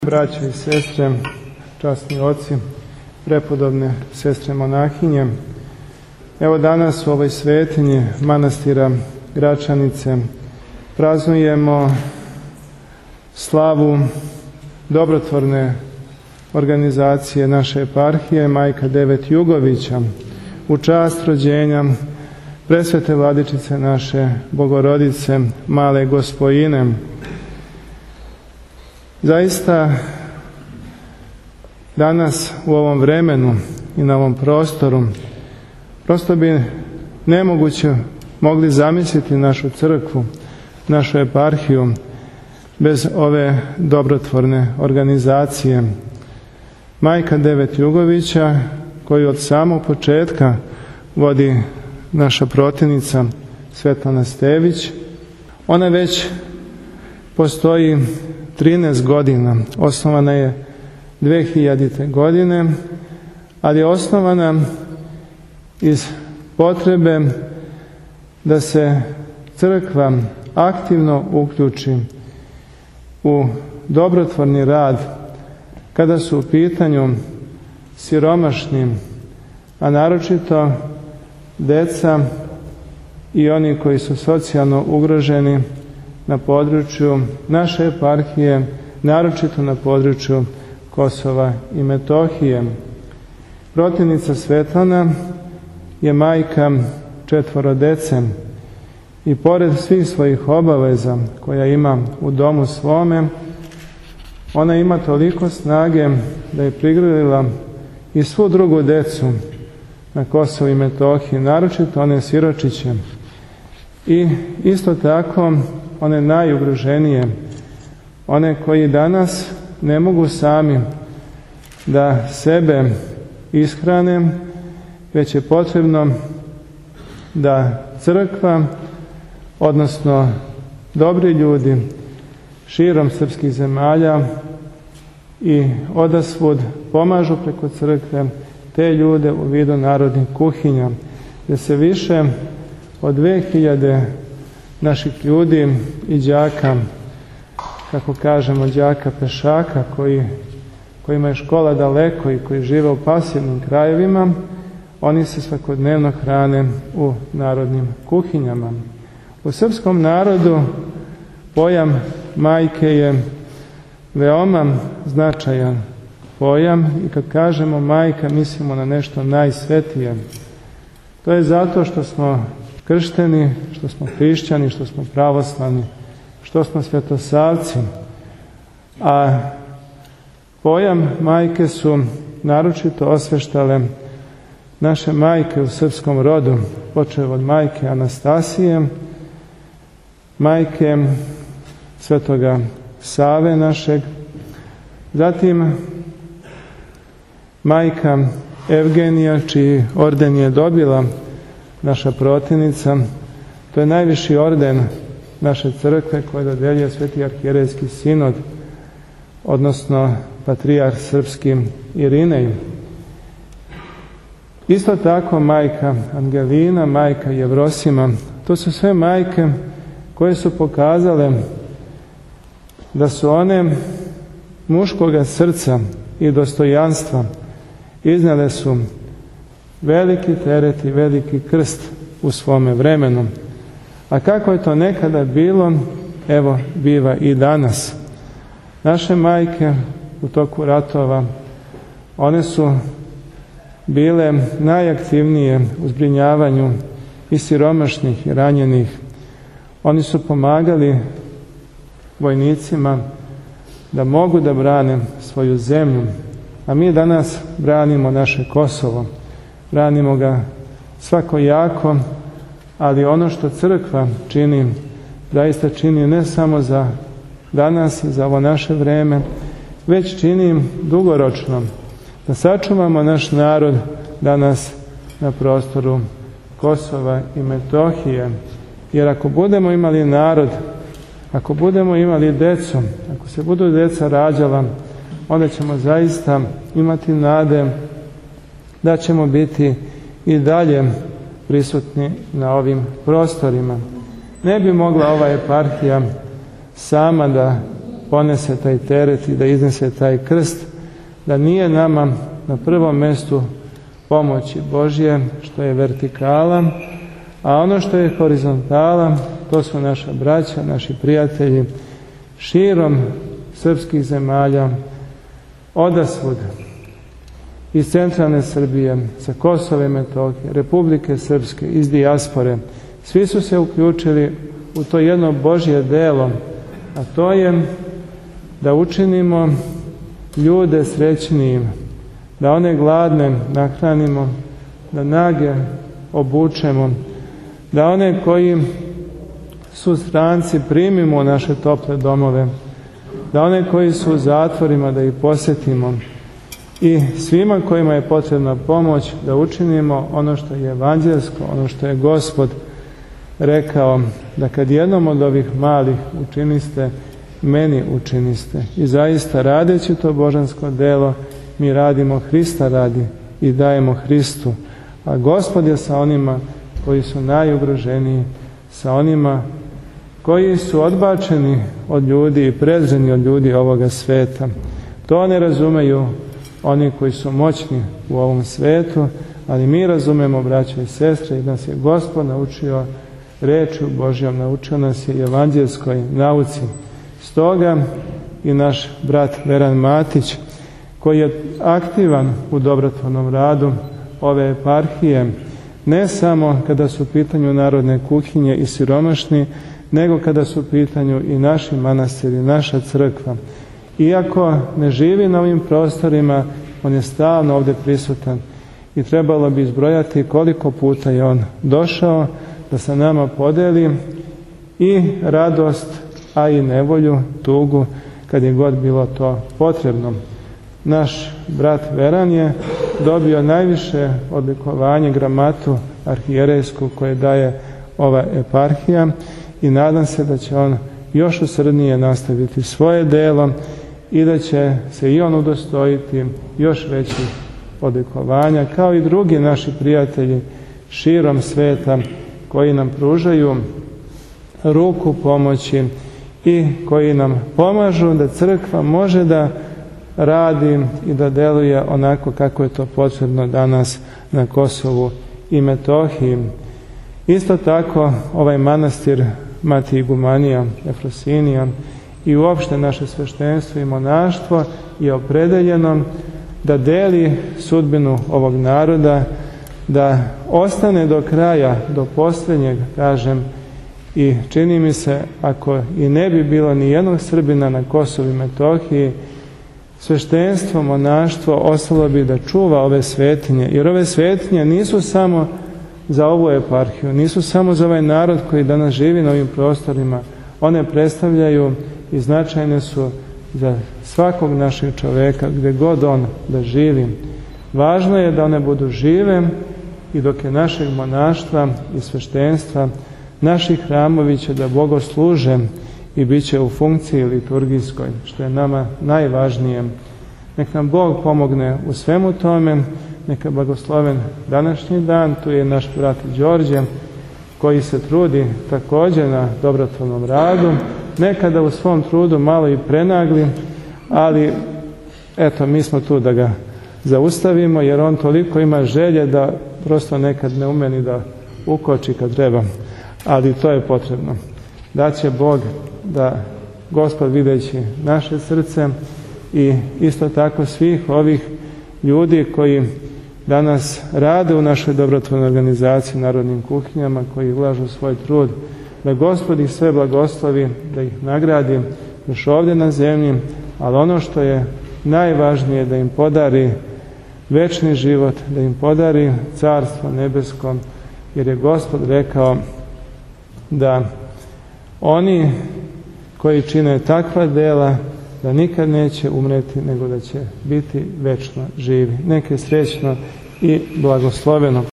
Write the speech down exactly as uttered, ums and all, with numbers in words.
Braće i sestre, časni oci, prepodobne sestre monahinje, evo danas u ovoj svetinji manastira Gračanice praznujemo slavu dobrotvorne organizacije naše eparhije Majka Devet Jugovića u čast rođenja presvete vladičice naše Bogorodice Male Gospojine. Zaista danas u ovom vremenu i na ovom prostoru prosto bi nemoguće mogli zamisliti našu crkvu, našu eparhiju bez ove dobrotvorne organizacije. Majka Devet Jugovića, koju od samog početka vodi naša protivnica Svetlana Stević, ona već postoji trinaest godina. Osnovana je dve hiljadite. godine, ali je osnovana iz potrebe da se crkva aktivno uključi u dobrotvorni rad kada su u pitanju siromašni, a naročito deca i oni koji su socijalno ugroženi na području naše eparhije, naročito na području Kosova i Metohije. Protivnica Svetlana je majka četvoro dece i pored svih svojih obaveza koja ima u domu svome, ona ima toliko snage da je prigrlila i svu drugu decu na Kosovu i Metohiji, naročito one siročiće. I isto tako one najugroženije, one koji danas ne mogu sami da sebe ishrane, već je potrebno da crkva, odnosno dobri ljudi širom srpskih zemalja i odasvud pomažu preko crkve te ljude u vidu narodnih kuhinja, gdje se više od dve hiljade naših ljudi i đaka, kako kažemo đaka pešaka, koji, kojima je škola daleko i koji žive u pasivnim krajevima, oni se svakodnevno hrane u narodnim kuhinjama. U srpskom narodu pojam majke je veoma značajan pojam i kad kažemo majka mislimo na nešto najsvetije. To je zato što smo kršteni, što smo hrišćani, što smo pravoslavni, što smo svetosavci. A pojam majke su naročito osveštale naše majke u srpskom rodu, počev od majke Anastasije, majke svetoga Save našeg, zatim majka Evgenija, čiji orden je dobila naša protivnica. To je najviši orden naše crkve koje dodeljuje Sveti arhijerejski sinod, odnosno patrijarh srpski Irinej. Isto tako majka Angelina, majka Jevrosima. To su sve majke koje su pokazale da su one muškoga srca i dostojanstva, iznijele su veliki teret i veliki krst u svome vremenu. A kako je to nekada bilo, evo biva i danas. Naše majke u toku ratova, one su bile najaktivnije u zbrinjavanju i siromašnih i ranjenih. Oni su pomagali vojnicima da mogu da brane svoju zemlju, a mi danas branimo naše Kosovo. Branimo ga svakojako, ali ono što crkva čini, zaista čini ne samo za danas i za ovo naše vreme, već čini dugoročno da sačuvamo naš narod danas na prostoru Kosova i Metohije. Jer ako budemo imali narod, ako budemo imali decu, ako se budu deca rađala, onda ćemo zaista imati nade da ćemo biti i dalje prisutni na ovim prostorima. Ne bi mogla ova eparhija sama da ponese taj teret i da iznese taj krst, da nije nama na prvom mjestu pomoći Božje, što je vertikala, a ono što je horizontala, to su naša braća, naši prijatelji, širom srpskih zemalja, odasvud, iz centralne Srbije, sa Kosova i Metohije, Republike Srpske, iz dijaspore. Svi su se uključili u to jedno Božje delo, a to je da učinimo ljude srećnijim, da one gladne nahranimo, da nage obučemo, da one koji su stranci primimo u naše tople domove, da one koji su u zatvorima da ih posjetimo i svima kojima je potrebna pomoć da učinimo ono što je evanđelsko, ono što je Gospod rekao, da kad jednom od ovih malih učiniste, meni učiniste. I zaista radeći to božansko delo, mi radimo Hrista radi i dajemo Hristu. A Gospod je sa onima koji su najugroženiji, sa onima koji su odbačeni od ljudi i prezreni od ljudi ovoga sveta. To ne razumeju oni koji su moćni u ovom svetu, ali mi razumemo, braćo i sestre, i nas je Gospod naučio rečju Božjom, naučio nas je evanđelskoj nauci. Stoga i naš brat Veran Matić, koji je aktivan u dobrotvornom radu ove eparhije, ne samo kada su u pitanju narodne kuhinje i siromašni, nego kada su u pitanju i naši manastiri, naša crkva. Iako ne živi na ovim prostorima, on je stalno ovdje prisutan i trebalo bi izbrojati koliko puta je on došao da sa nama podeli i radost, a i nevolju, tugu, kad je god bilo to potrebno. Naš brat Veran je dobio najviše odlikovanje, gramatu arhijerejsku koje daje ova eparhija i nadam se da će on još usrdnije nastaviti svoje delo i da će se i on udostojiti još većih odlikovanja, kao i drugi naši prijatelji širom sveta koji nam pružaju ruku pomoći i koji nam pomažu da crkva može da radi i da deluje onako kako je to potrebno danas na Kosovu i Metohiji. Isto tako ovaj manastir Mati Igumanija, Efrosinija i uopšte naše sveštenstvo i monaštvo je opredeljeno da deli sudbinu ovog naroda, da ostane do kraja, do posljednjeg, kažem, i čini mi se, ako i ne bi bilo ni jednog Srbina na Kosovu i Metohiji, sveštenstvo, monaštvo ostalo bi da čuva ove svetinje, jer ove svetinje nisu samo za ovu eparhiju, nisu samo za ovaj narod koji danas živi na ovim prostorima, one predstavljaju i značajne su za svakog našeg čoveka, gdje god on da živi. Važno je da one budu žive i dok je našeg monaštva i sveštenstva, naši hramovi će da bogosluže i bit će u funkciji liturgijskoj, što je nama najvažnije. Nek nam Bog pomogne u svemu tome, neka blagosloven današnji dan, tu je naš brat Đorđe, koji se trudi također na dobrotvornom radu, nekada u svom trudu malo i prenagli, ali eto, mi smo tu da ga zaustavimo, jer on toliko ima želje da prosto nekad ne umeni da ukoči kad treba, ali to je potrebno. Da će Bog da Gospod videći naše srce i isto tako svih ovih ljudi koji danas rade u našoj dobrotvornoj organizaciji, narodnim kuhinjama, koji ulažu svoj trud, da Gospod ih sve blagoslovi, da ih nagradi još ovdje na zemlji, ali ono što je najvažnije, da im podari večni život, da im podari carstvo nebesko, jer je Gospod rekao da oni koji čine takva dela da nikad neće umreti, nego da će biti večno živi. Neke srećno i blagosloveno.